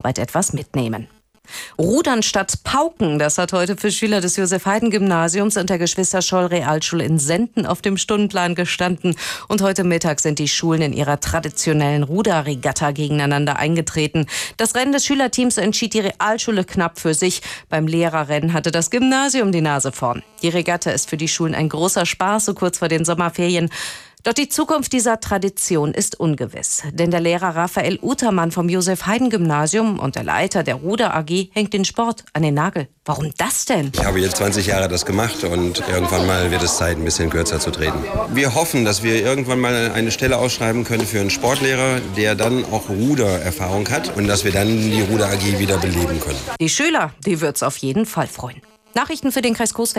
weit etwas mitnehmen. Rudern statt Pauken, das hat heute für Schüler des Josef-Haydn-Gymnasiums und der Geschwister-Scholl-Realschule in Senden auf dem Stundenplan gestanden. Und heute Mittag sind die Schulen in ihrer traditionellen Ruderregatta gegeneinander eingetreten. Das Rennen des Schülerteams entschied die Realschule knapp für sich. Beim Lehrerrennen hatte das Gymnasium die Nase vorn. Die Regatta ist für die Schulen ein großer Spaß, so kurz vor den Sommerferien. Doch die Zukunft dieser Tradition ist ungewiss. Denn der Lehrer Raphael Utermann vom Josef-Haydn-Gymnasium und der Leiter der Ruder AG hängt den Sport an den Nagel. Warum das denn? Ich habe jetzt 20 Jahre das gemacht und irgendwann mal wird es Zeit, ein bisschen kürzer zu treten. Wir hoffen, dass wir irgendwann mal eine Stelle ausschreiben können für einen Sportlehrer, der dann auch Rudererfahrung hat und dass wir dann die Ruder AG wieder beleben können. Die Schüler, die wird's auf jeden Fall freuen. Nachrichten für den Kreis Coesfeld.